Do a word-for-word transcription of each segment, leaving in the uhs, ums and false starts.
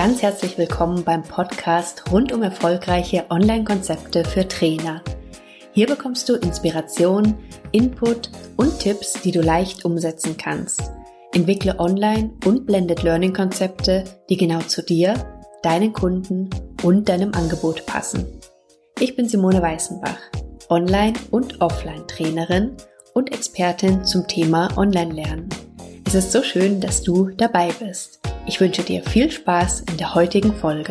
Ganz herzlich willkommen beim Podcast rund um erfolgreiche Online-Konzepte für Trainer. Hier bekommst du Inspiration, Input und Tipps, die du leicht umsetzen kannst. Entwickle Online- und Blended Learning-Konzepte, die genau zu dir, deinen Kunden und deinem Angebot passen. Ich bin Simone Weißenbach, Online- und Offline-Trainerin und Expertin zum Thema Online-Lernen. Es ist so schön, dass du dabei bist. Ich wünsche dir viel Spaß in der heutigen Folge.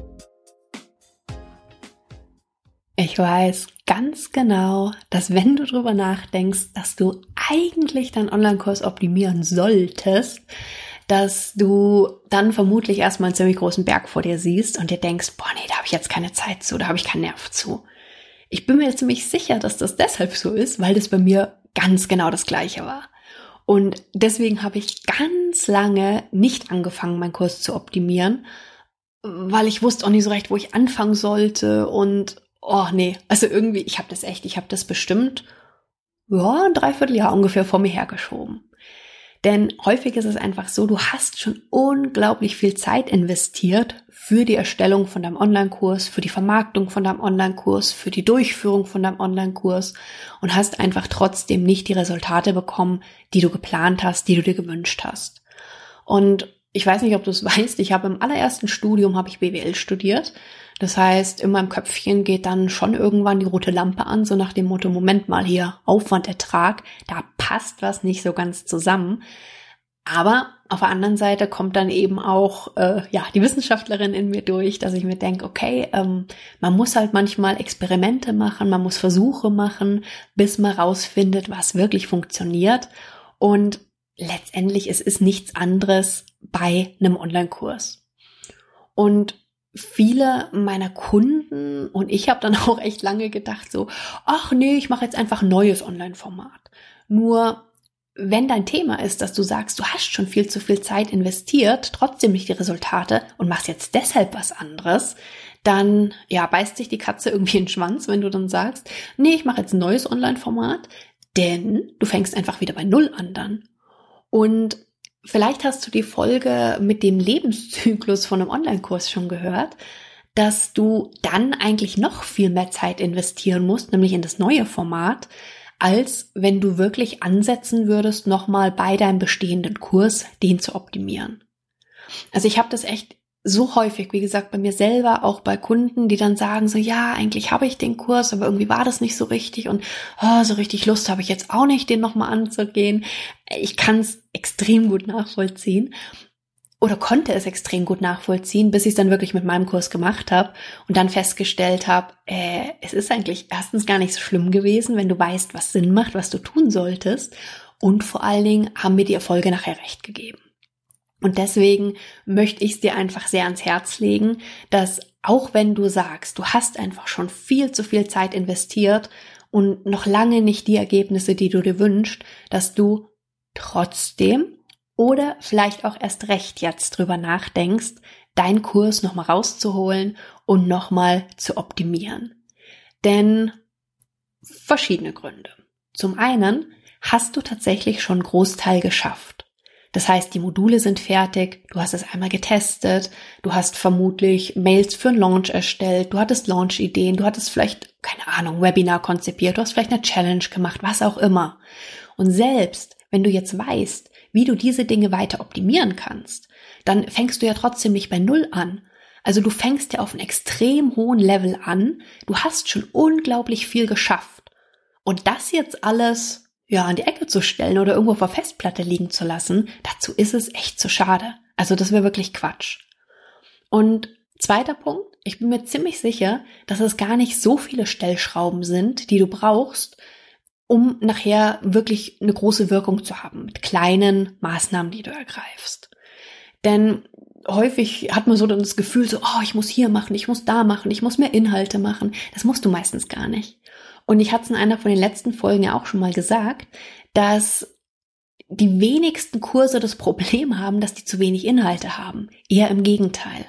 Ich weiß ganz genau, dass wenn du drüber nachdenkst, dass du eigentlich deinen Online-Kurs optimieren solltest, dass du dann vermutlich erstmal einen ziemlich großen Berg vor dir siehst und dir denkst, boah nee, da habe ich jetzt keine Zeit zu, da habe ich keinen Nerv zu. Ich bin mir ziemlich sicher, dass das deshalb so ist, weil das bei mir ganz genau das Gleiche war. Und deswegen habe ich ganz lange nicht angefangen, meinen Kurs zu optimieren, weil ich wusste auch nicht so recht, wo ich anfangen sollte und oh nee, also irgendwie, ich habe das echt, ich habe das bestimmt, ja, ein Dreivierteljahr ungefähr vor mir hergeschoben. Denn häufig ist es einfach so, du hast schon unglaublich viel Zeit investiert für die Erstellung von deinem Online-Kurs, für die Vermarktung von deinem Online-Kurs, für die Durchführung von deinem Online-Kurs und hast einfach trotzdem nicht die Resultate bekommen, die du geplant hast, die du dir gewünscht hast. Und ich weiß nicht, ob du es weißt, ich habe im allerersten Studium habe ich B W L studiert. Das heißt, in meinem Köpfchen geht dann schon irgendwann die rote Lampe an, so nach dem Motto, Moment mal hier, Aufwand, Ertrag, da passt was nicht so ganz zusammen. Aber auf der anderen Seite kommt dann eben auch äh, ja die Wissenschaftlerin in mir durch, dass ich mir denke, okay, ähm, man muss halt manchmal Experimente machen, man muss Versuche machen, bis man rausfindet, was wirklich funktioniert. Und letztendlich es ist nichts anderes bei einem Online-Kurs. Und viele meiner Kunden und ich habe dann auch echt lange gedacht so, ach nee, ich mache jetzt einfach ein neues Online-Format. Nur wenn dein Thema ist, dass du sagst, du hast schon viel zu viel Zeit investiert, trotzdem nicht die Resultate und machst jetzt deshalb was anderes, dann ja beißt sich die Katze irgendwie in den Schwanz, wenn du dann sagst, nee, ich mache jetzt ein neues Online-Format, denn du fängst einfach wieder bei Null an dann. Und vielleicht hast du die Folge mit dem Lebenszyklus von einem Online-Kurs schon gehört, dass du dann eigentlich noch viel mehr Zeit investieren musst, nämlich in das neue Format, als wenn du wirklich ansetzen würdest, nochmal bei deinem bestehenden Kurs den zu optimieren. Also ich habe das echt so häufig, wie gesagt, bei mir selber, auch bei Kunden, die dann sagen so, ja, eigentlich habe ich den Kurs, aber irgendwie war das nicht so richtig und oh, so richtig Lust habe ich jetzt auch nicht, den nochmal anzugehen. Ich kann es extrem gut nachvollziehen oder konnte es extrem gut nachvollziehen, bis ich es dann wirklich mit meinem Kurs gemacht habe und dann festgestellt habe, äh, es ist eigentlich erstens gar nicht so schlimm gewesen, wenn du weißt, was Sinn macht, was du tun solltest, und vor allen Dingen haben mir die Erfolge nachher recht gegeben. Und deswegen möchte ich es dir einfach sehr ans Herz legen, dass auch wenn du sagst, du hast einfach schon viel zu viel Zeit investiert und noch lange nicht die Ergebnisse, die du dir wünschst, dass du trotzdem oder vielleicht auch erst recht jetzt drüber nachdenkst, deinen Kurs nochmal rauszuholen und nochmal zu optimieren. Denn verschiedene Gründe. Zum einen hast du tatsächlich schon einen Großteil geschafft. Das heißt, die Module sind fertig, du hast es einmal getestet, du hast vermutlich Mails für einen Launch erstellt, du hattest Launch-Ideen, du hattest vielleicht, keine Ahnung, Webinar konzipiert, du hast vielleicht eine Challenge gemacht, was auch immer. Und selbst wenn du jetzt weißt, wie du diese Dinge weiter optimieren kannst, dann fängst du ja trotzdem nicht bei Null an. Also du fängst ja auf einem extrem hohen Level an, du hast schon unglaublich viel geschafft. Und das jetzt alles ja an die Ecke zu stellen oder irgendwo auf der Festplatte liegen zu lassen, dazu ist es echt zu schade. Also das wäre wirklich Quatsch. Und zweiter Punkt, ich bin mir ziemlich sicher, dass es gar nicht so viele Stellschrauben sind, die du brauchst, um nachher wirklich eine große Wirkung zu haben mit kleinen Maßnahmen, die du ergreifst. Denn häufig hat man so dann das Gefühl so, oh, ich muss hier machen, ich muss da machen, ich muss mehr Inhalte machen. Das musst du meistens gar nicht. Und ich hatte es in einer von den letzten Folgen ja auch schon mal gesagt, dass die wenigsten Kurse das Problem haben, dass die zu wenig Inhalte haben. Eher im Gegenteil.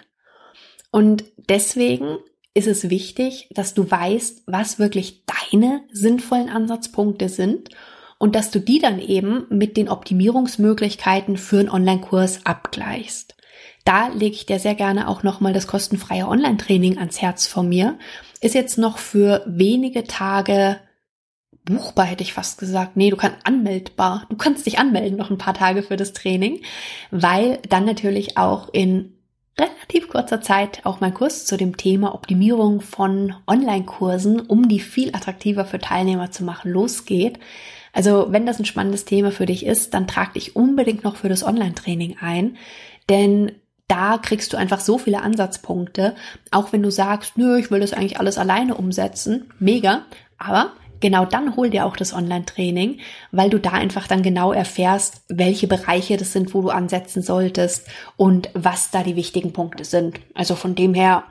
Und deswegen ist es wichtig, dass du weißt, was wirklich deine sinnvollen Ansatzpunkte sind und dass du die dann eben mit den Optimierungsmöglichkeiten für einen Online-Kurs abgleichst. Da lege ich dir sehr gerne auch nochmal das kostenfreie Online-Training ans Herz von mir. Ist jetzt noch für wenige Tage buchbar, hätte ich fast gesagt. Nee, du kannst anmeldbar. Du kannst dich anmelden noch ein paar Tage für das Training, weil dann natürlich auch in relativ kurzer Zeit auch mein Kurs zu dem Thema Optimierung von Online-Kursen, um die viel attraktiver für Teilnehmer zu machen, losgeht. Also wenn das ein spannendes Thema für dich ist, dann trag dich unbedingt noch für das Online-Training ein, denn da kriegst du einfach so viele Ansatzpunkte, auch wenn du sagst, nö, ich will das eigentlich alles alleine umsetzen, mega, aber genau dann hol dir auch das Online-Training, weil du da einfach dann genau erfährst, welche Bereiche das sind, wo du ansetzen solltest und was da die wichtigen Punkte sind. Also von dem her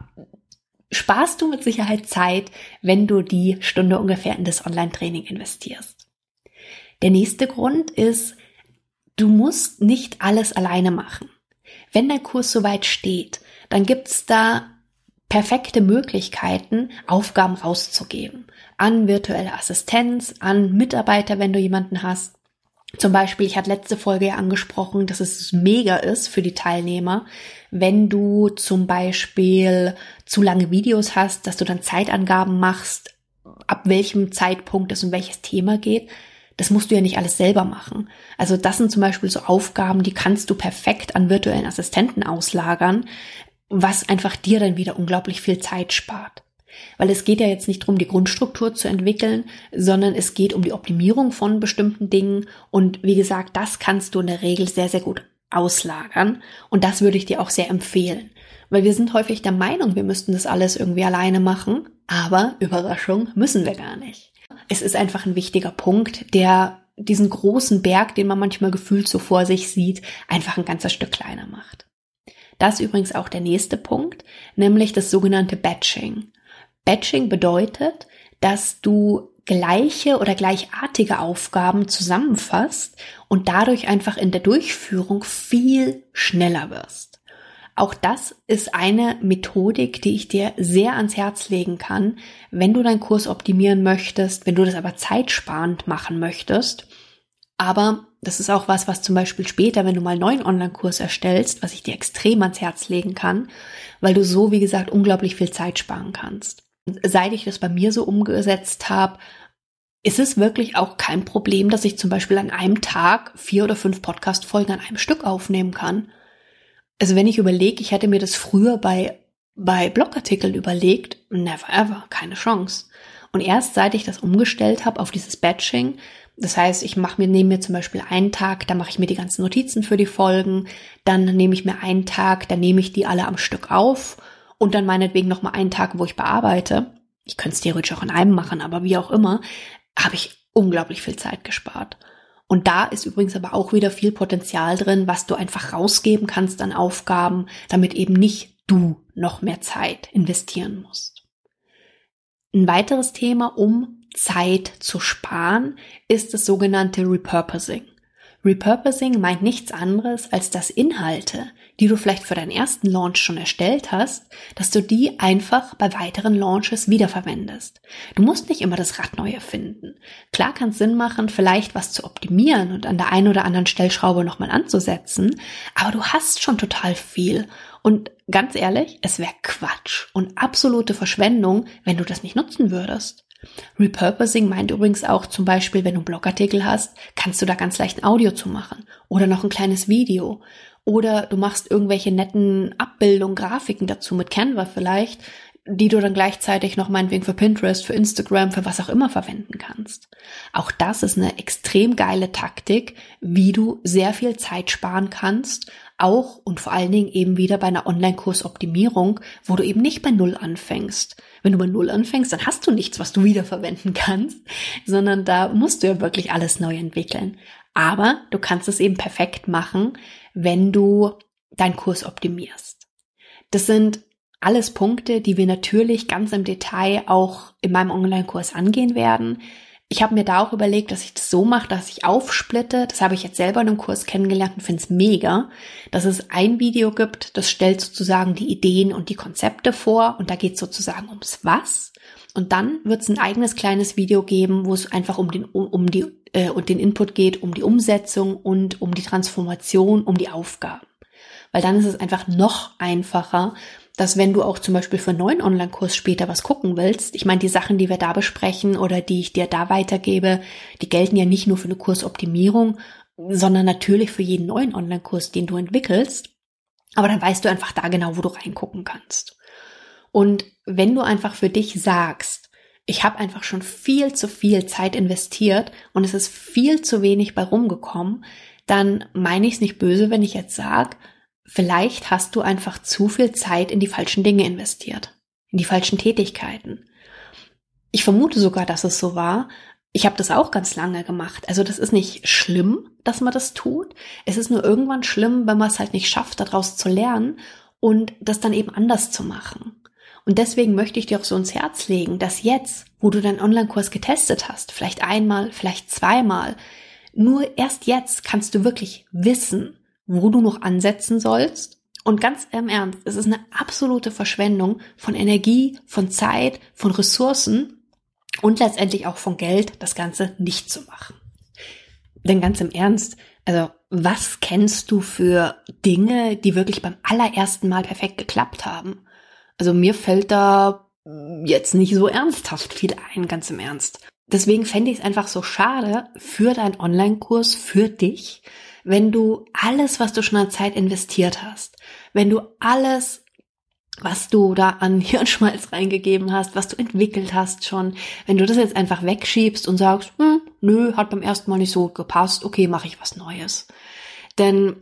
sparst du mit Sicherheit Zeit, wenn du die Stunde ungefähr in das Online-Training investierst. Der nächste Grund ist, du musst nicht alles alleine machen. Wenn dein Kurs soweit steht, dann gibt's da perfekte Möglichkeiten, Aufgaben rauszugeben. An virtuelle Assistenz, an Mitarbeiter, wenn du jemanden hast. Zum Beispiel, ich hatte letzte Folge ja angesprochen, dass es mega ist für die Teilnehmer, wenn du zum Beispiel zu lange Videos hast, dass du dann Zeitangaben machst, ab welchem Zeitpunkt es um welches Thema geht. Das musst du ja nicht alles selber machen. Also das sind zum Beispiel so Aufgaben, die kannst du perfekt an virtuellen Assistenten auslagern, was einfach dir dann wieder unglaublich viel Zeit spart. Weil es geht ja jetzt nicht darum, die Grundstruktur zu entwickeln, sondern es geht um die Optimierung von bestimmten Dingen. Und wie gesagt, das kannst du in der Regel sehr, sehr gut auslagern. Und das würde ich dir auch sehr empfehlen. Weil wir sind häufig der Meinung, wir müssten das alles irgendwie alleine machen. Aber, Überraschung, müssen wir gar nicht. Es ist einfach ein wichtiger Punkt, der diesen großen Berg, den man manchmal gefühlt so vor sich sieht, einfach ein ganzes Stück kleiner macht. Das ist übrigens auch der nächste Punkt, nämlich das sogenannte Batching. Batching bedeutet, dass du gleiche oder gleichartige Aufgaben zusammenfasst und dadurch einfach in der Durchführung viel schneller wirst. Auch das ist eine Methodik, die ich dir sehr ans Herz legen kann, wenn du deinen Kurs optimieren möchtest, wenn du das aber zeitsparend machen möchtest. Aber das ist auch was, was zum Beispiel später, wenn du mal einen neuen Online-Kurs erstellst, was ich dir extrem ans Herz legen kann, weil du so, wie gesagt, unglaublich viel Zeit sparen kannst. Seit ich das bei mir so umgesetzt habe, ist es wirklich auch kein Problem, dass ich zum Beispiel an einem Tag vier oder fünf Podcast-Folgen an einem Stück aufnehmen kann. Also wenn ich überlege, ich hätte mir das früher bei, bei Blogartikeln überlegt, never ever, keine Chance. Und erst seit ich das umgestellt habe auf dieses Batching, das heißt, ich mache mir, nehme mir zum Beispiel einen Tag, da mache ich mir die ganzen Notizen für die Folgen, dann nehme ich mir einen Tag, dann nehme ich die alle am Stück auf und dann meinetwegen nochmal einen Tag, wo ich bearbeite. Ich könnte es theoretisch auch in einem machen, aber wie auch immer, habe ich unglaublich viel Zeit gespart. Und da ist übrigens aber auch wieder viel Potenzial drin, was du einfach rausgeben kannst an Aufgaben, damit eben nicht du noch mehr Zeit investieren musst. Ein weiteres Thema, um Zeit zu sparen, ist das sogenannte Repurposing. Repurposing meint nichts anderes, als dass Inhalte, die du vielleicht für deinen ersten Launch schon erstellt hast, dass du die einfach bei weiteren Launches wiederverwendest. Du musst nicht immer das Rad neu erfinden. Klar kann es Sinn machen, vielleicht was zu optimieren und an der einen oder anderen Stellschraube nochmal anzusetzen, aber du hast schon total viel. Und ganz ehrlich, es wäre Quatsch und absolute Verschwendung, wenn du das nicht nutzen würdest. Repurposing meint übrigens auch zum Beispiel, wenn du einen Blogartikel hast, kannst du da ganz leicht ein Audio zu machen oder noch ein kleines Video oder du machst irgendwelche netten Abbildungen, Grafiken dazu mit Canva vielleicht, die du dann gleichzeitig noch meinetwegen für Pinterest, für Instagram, für was auch immer verwenden kannst. Auch das ist eine extrem geile Taktik, wie du sehr viel Zeit sparen kannst, auch und vor allen Dingen eben wieder bei einer Online-Kursoptimierung, wo du eben nicht bei Null anfängst. Wenn du bei Null anfängst, dann hast du nichts, was du wiederverwenden kannst, sondern da musst du ja wirklich alles neu entwickeln. Aber du kannst es eben perfekt machen, wenn du deinen Kurs optimierst. Das sind alles Punkte, die wir natürlich ganz im Detail auch in meinem Online-Kurs angehen werden. Ich habe mir da auch überlegt, dass ich das so mache, dass ich aufsplitte. Das habe ich jetzt selber in einem Kurs kennengelernt und finde es mega, dass es ein Video gibt, das stellt sozusagen die Ideen und die Konzepte vor und da geht es sozusagen ums Was. Und dann wird es ein eigenes kleines Video geben, wo es einfach um den um, um die äh, und den Input geht, um die Umsetzung und um die Transformation, um die Aufgaben. weil dann ist es einfach noch einfacher, dass wenn du auch zum Beispiel für einen neuen Online-Kurs später was gucken willst, ich meine, die Sachen, die wir da besprechen oder die ich dir da weitergebe, die gelten ja nicht nur für eine Kursoptimierung, sondern natürlich für jeden neuen Online-Kurs, den du entwickelst. Aber dann weißt du einfach da genau, wo du reingucken kannst. Und wenn du einfach für dich sagst, ich habe einfach schon viel zu viel Zeit investiert und es ist viel zu wenig bei rumgekommen, dann meine ich es nicht böse, wenn ich jetzt sage, vielleicht hast du einfach zu viel Zeit in die falschen Dinge investiert, in die falschen Tätigkeiten. Ich vermute sogar, dass es so war. Ich habe das auch ganz lange gemacht. Also das ist nicht schlimm, dass man das tut. Es ist nur irgendwann schlimm, wenn man es halt nicht schafft, daraus zu lernen und das dann eben anders zu machen. Und deswegen möchte ich dir auch so ins Herz legen, dass jetzt, wo du deinen Online-Kurs getestet hast, vielleicht einmal, vielleicht zweimal, nur erst jetzt kannst du wirklich wissen, wo du noch ansetzen sollst. Und ganz im Ernst, es ist eine absolute Verschwendung von Energie, von Zeit, von Ressourcen und letztendlich auch von Geld, das Ganze nicht zu machen. Denn ganz im Ernst, also was kennst du für Dinge, die wirklich beim allerersten Mal perfekt geklappt haben? Also mir fällt da jetzt nicht so ernsthaft viel ein, ganz im Ernst. Deswegen fände ich es einfach so schade für deinen Online-Kurs, für dich, wenn du alles, was du schon an Zeit investiert hast, wenn du alles, was du da an Hirnschmalz reingegeben hast, was du entwickelt hast schon, wenn du das jetzt einfach wegschiebst und sagst, hm, nö, hat beim ersten Mal nicht so gepasst, okay, mache ich was Neues. Denn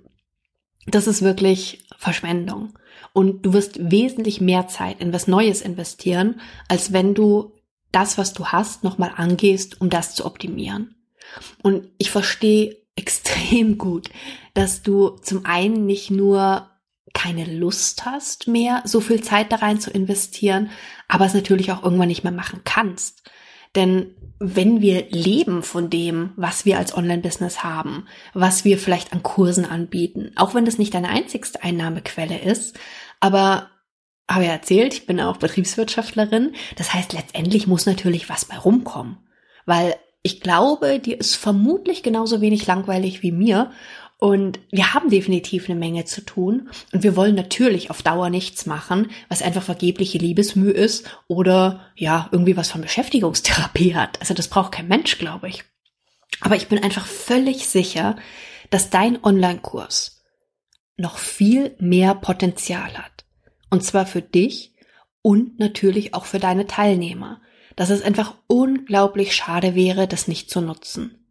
das ist wirklich Verschwendung. Und du wirst wesentlich mehr Zeit in was Neues investieren, als wenn du das, was du hast, nochmal angehst, um das zu optimieren. Und ich verstehe extrem gut, dass du zum einen nicht nur keine Lust hast mehr, so viel Zeit da rein zu investieren, aber es natürlich auch irgendwann nicht mehr machen kannst. Denn wenn wir leben von dem, was wir als Online-Business haben, was wir vielleicht an Kursen anbieten, auch wenn das nicht deine einzigste Einnahmequelle ist, aber habe ja erzählt, ich bin auch Betriebswirtschaftlerin, das heißt, letztendlich muss natürlich was bei rumkommen, weil ich glaube, dir ist vermutlich genauso wenig langweilig wie mir und wir haben definitiv eine Menge zu tun und wir wollen natürlich auf Dauer nichts machen, was einfach vergebliche Liebesmüh ist oder ja, irgendwie was von Beschäftigungstherapie hat. Also das braucht kein Mensch, glaube ich. Aber ich bin einfach völlig sicher, dass dein Online-Kurs noch viel mehr Potenzial hat. Und zwar für dich und natürlich auch für deine Teilnehmer. Dass es einfach unglaublich schade wäre, das nicht zu nutzen.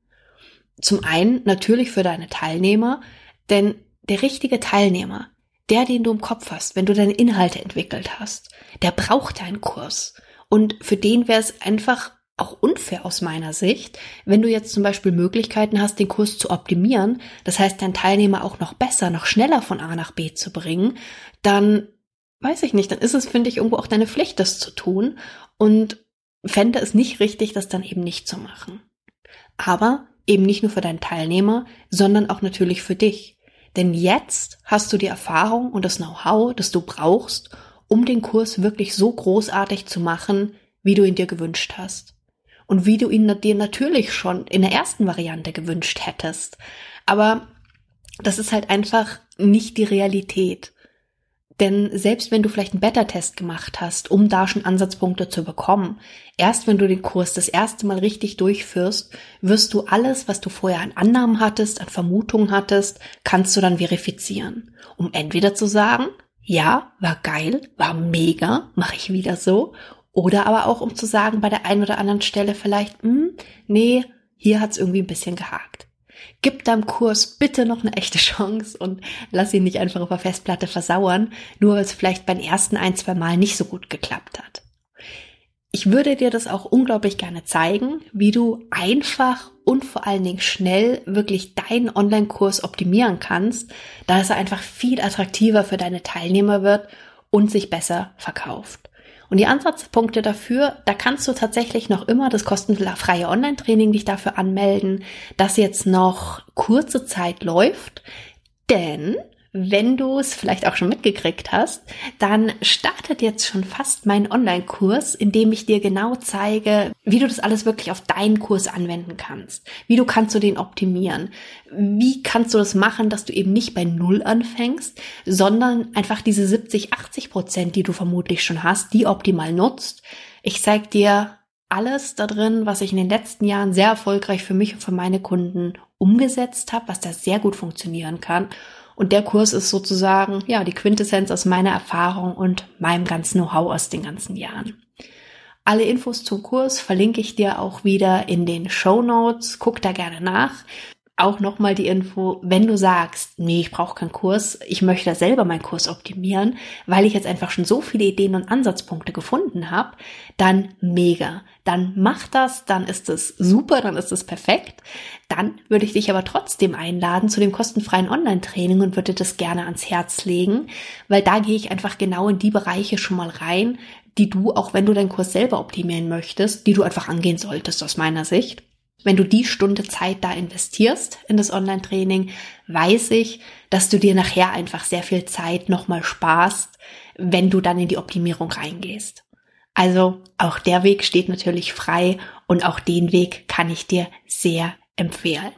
Zum einen natürlich für deine Teilnehmer, denn der richtige Teilnehmer, der, den du im Kopf hast, wenn du deine Inhalte entwickelt hast, der braucht deinen Kurs. Und für den wäre es einfach auch unfair aus meiner Sicht, wenn du jetzt zum Beispiel Möglichkeiten hast, den Kurs zu optimieren, das heißt, deinen Teilnehmer auch noch besser, noch schneller von A nach B zu bringen, dann weiß ich nicht, dann ist es, finde ich, irgendwo auch deine Pflicht, das zu tun und fände es nicht richtig, das dann eben nicht zu machen. Aber eben nicht nur für deinen Teilnehmer, sondern auch natürlich für dich. Denn jetzt hast du die Erfahrung und das Know-how, das du brauchst, um den Kurs wirklich so großartig zu machen, wie du ihn dir gewünscht hast. Und wie du ihn dir natürlich schon in der ersten Variante gewünscht hättest. Aber das ist halt einfach nicht die Realität. Denn selbst wenn du vielleicht einen Beta-Test gemacht hast, um da schon Ansatzpunkte zu bekommen, erst wenn du den Kurs das erste Mal richtig durchführst, wirst du alles, was du vorher an Annahmen hattest, an Vermutungen hattest, kannst du dann verifizieren. Um entweder zu sagen, ja, war geil, war mega, mache ich wieder so. Oder aber auch um zu sagen, bei der einen oder anderen Stelle vielleicht, hm, nee, hier hat's irgendwie ein bisschen gehakt. Gib deinem Kurs bitte noch eine echte Chance und lass ihn nicht einfach auf der Festplatte versauern, nur weil es vielleicht beim ersten ein, zwei Mal nicht so gut geklappt hat. Ich würde dir das auch unglaublich gerne zeigen, wie du einfach und vor allen Dingen schnell wirklich deinen Online-Kurs optimieren kannst, da es einfach viel attraktiver für deine Teilnehmer wird und sich besser verkauft. Und die Ansatzpunkte dafür, da kannst du tatsächlich noch immer das kostenfreie Online-Training dich dafür anmelden, das jetzt noch kurze Zeit läuft, denn Wenn du es vielleicht auch schon mitgekriegt hast, dann startet jetzt schon fast mein Online-Kurs, in dem ich dir genau zeige, wie du das alles wirklich auf deinen Kurs anwenden kannst. Wie du kannst du den optimieren? Wie kannst du das machen, dass du eben nicht bei Null anfängst, sondern einfach diese siebzig, achtzig Prozent, die du vermutlich schon hast, die optimal nutzt. Ich zeige dir alles da drin, was ich in den letzten Jahren sehr erfolgreich für mich und für meine Kunden umgesetzt habe, was da sehr gut funktionieren kann. Und der Kurs ist sozusagen, ja, die Quintessenz aus meiner Erfahrung und meinem ganzen Know-how aus den ganzen Jahren. Alle Infos zum Kurs verlinke ich dir auch wieder in den Shownotes. Guck da gerne nach. Auch nochmal die Info, wenn du sagst, nee, ich brauche keinen Kurs, ich möchte selber meinen Kurs optimieren, weil ich jetzt einfach schon so viele Ideen und Ansatzpunkte gefunden habe, dann mega. Dann mach das, dann ist es super, dann ist es perfekt. Dann würde ich dich aber trotzdem einladen zu dem kostenfreien Online-Training und würde das gerne ans Herz legen, weil da gehe ich einfach genau in die Bereiche schon mal rein, die du, auch wenn du deinen Kurs selber optimieren möchtest, die du einfach angehen solltest aus meiner Sicht. Wenn du die Stunde Zeit da investierst in das Online-Training, weiß ich, dass du dir nachher einfach sehr viel Zeit nochmal sparst, wenn du dann in die Optimierung reingehst. Also auch der Weg steht natürlich frei und auch den Weg kann ich dir sehr empfehlen.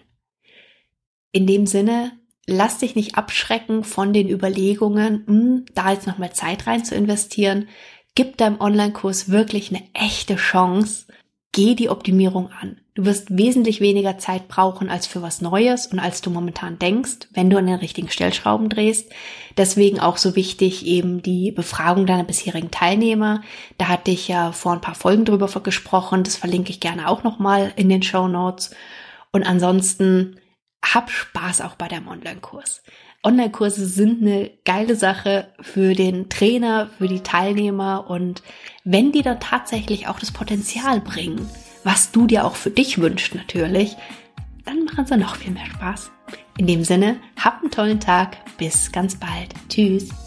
In dem Sinne, lass dich nicht abschrecken von den Überlegungen, mh, da jetzt nochmal Zeit rein zu investieren. Gib deinem Online-Kurs wirklich eine echte Chance. Geh die Optimierung an. Du wirst wesentlich weniger Zeit brauchen als für was Neues und als du momentan denkst, wenn du an den richtigen Stellschrauben drehst. Deswegen auch so wichtig eben die Befragung deiner bisherigen Teilnehmer. Da hatte ich ja vor ein paar Folgen drüber gesprochen. Das verlinke ich gerne auch nochmal in den Shownotes. Und ansonsten hab Spaß auch bei deinem Online-Kurs. Online-Kurse sind eine geile Sache für den Trainer, für die Teilnehmer und wenn die dann tatsächlich auch das Potenzial bringen, was du dir auch für dich wünschst natürlich, dann machen sie noch viel mehr Spaß. In dem Sinne, hab einen tollen Tag, bis ganz bald. Tschüss.